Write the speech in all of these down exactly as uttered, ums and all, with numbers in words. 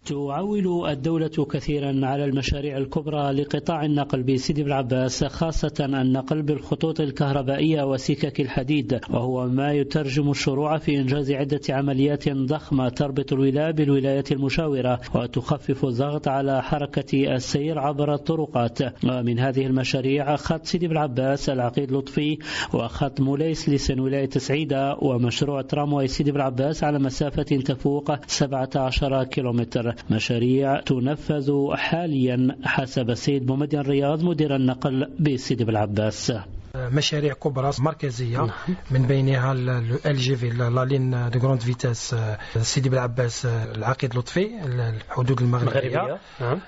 تعول الدولة كثيرا على المشاريع الكبرى لقطاع النقل بسيدي بالعباس، خاصة النقل بالخطوط الكهربائية وسكك الحديد، وهو ما يترجم الشروع في إنجاز عدة عمليات ضخمة تربط الولاية بالولايات المشاورة وتخفف الضغط على حركة السير عبر الطرقات. ومن هذه المشاريع خط سيدي بالعباس العقيد لطفي، وخط مولاي سليسن ولاية سعيدة، ومشروع ترامواي سيدي بالعباس على مسافة تفوق سبعة عشر كيلومتر، مشاريع تنفذ حاليا حسب السيد بومدين رياض مدير النقل بسيدي بالعباس. مشاريع كبرى مركزية من بينها ال جي في لا لين دو غروند فيتاس سيدي بالعباس العقيد لطفي الحدود المغربية،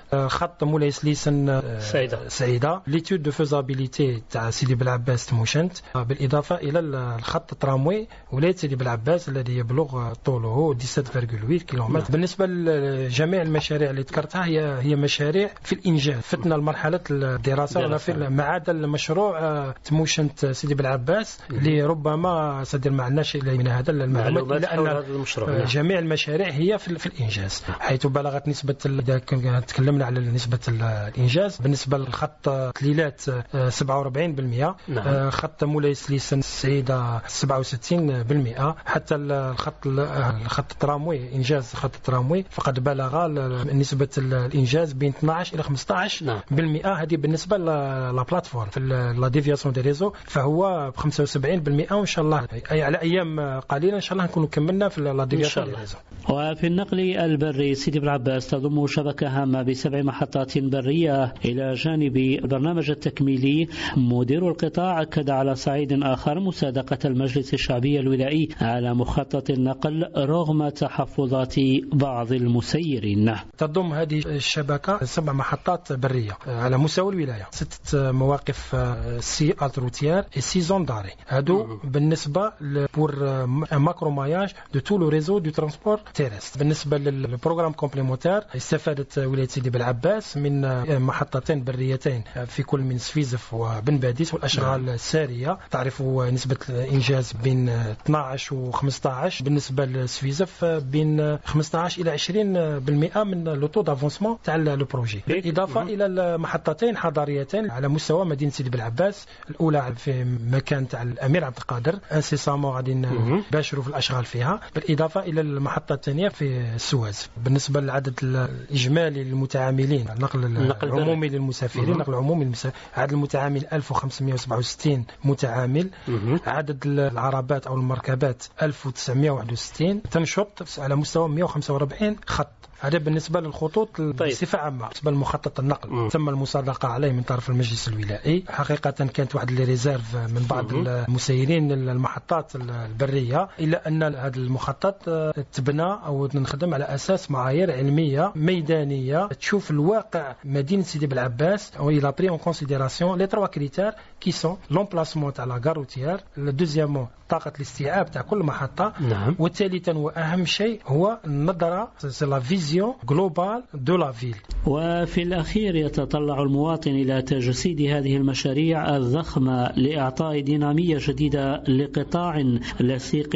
خط مولاي سليسن سعيدة سعيدة ليتود دو فيزابيليتي تاع سيدي بالعباس تموشنت، بالإضافة إلى الخط التراموي ولاية سيدي بالعباس الذي يبلغ طوله سبعة فاصلة ثمانية كيلومتر. بالنسبة لجميع المشاريع اللي ذكرتها هي هي مشاريع في الإنجاز، فتنا لمرحلة الدراسة ولا في ما عدا المشروع موشنت سيدي بالعباس اللي ربما صدر ما عندناش إلى من هذا المعلومات، لأن جميع المشاريع هي في, في الإنجاز، حيث بلغت نسبة، إذا تكلمنا على نسبة الإنجاز بالنسبة للخط تليلات سبعة وأربعين بالمئة، نعم. خط مولاي سليسن السعيدة سبعة وستين بالمئة، حتى الخط الخط التراموي إنجاز خط التراموي فقد بلغ نسبة الإنجاز بين اثناش إلى خمسطاش بالمئة. هذه بالنسبة للبلاتفورم في لا ديفياسيون دي ريزو، فهو ب خمسة وسبعين بالمئة، وإن شاء الله أي على أيام قليلة إن شاء الله نكون كملنا في لا ديفياسيون دي ريزو. وفي النقل البري سيدي بالعباس تضم شبكة هامة بسبع محطات برية إلى جانب البرنامج التكميلي. مدير القطاع أكد على صعيد آخر مصادقة المجلس الشعبي الولائي على مخطط النقل رغم تحفظات بعض المسيرين. تضم هذه الشبكة سبع محطات برية على مستوى الولاية، ستة مواقف سي التروتيير et six zones d'arrêt. هادو بالنسبة pour un macro-maillage de tout le réseau du transport terrestre. بالنسبة للبروغرام كومبليمونتير استفادت ولاية سيدي بالعباس من محطتين بريتين في كل من سفيزف وبن باديس والأشغال السارية. تعرفوا نسبة الإنجاز بين اثناش و خمسطاش، بالنسبة لسفيزف بين خمسطاش إلى عشرين بالمئة من لو طو دافونسمون تاع البروجي، بالإضافة إلى المحطتين حضاريتين على مستوى مدينة سيدي بالعباس. الأولى في مكان تاع الأمير عبد القادر انسيسامون غادي نباشروا في الأشغال فيها، بالإضافة إلى المحطة الثانية في السواز. بالنسبة للعدد الإجمالي للمتعاملين، النقل العمومي للمسافرين، النقل العمومي للمسافرين، عدد المتعامل ألف وخمسمئة وسبعة وستين متعامل، عدد العربات أو المركبات ألف وتسعمئة وواحد وستين، تنشط على مستوى مئة وخمسة وأربعين خط. هذا بالنسبة للخطوط بصفة عامة. بالنسبة لمخطط النقل م. تم المصادقة عليه من طرف المجلس الولائي. حقيقة كانت واحد لي ريزيرف من بعض م. المسيرين المحطات البرية، إلا أن هذا المخطط تبنى أو نخدم على أساس معايير علمية ميدانية تشوف الواقع مدينة سيدي بالعباس، وإلى بري اون كونسيديراسيون لي تروا كريتير كي سون لومبلاسمون تاع لا غاروتيير، دوزيامون طاقة الاستيعاب تاع كل محطة، نعم. وثالثا وأهم شيء هو النظرة سي لا فيزيون جلوبال دو لا فيل. وفي الأخير يتطلع المواطن إلى تجسيد هذه المشاريع الضخمة لإعطاء دينامية جديدة لقطاع لصيق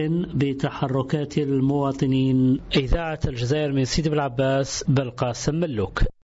بتحركات المواطنين. إذاعة الجزائر من سيدي بالعباس، بالقاسم ملوك.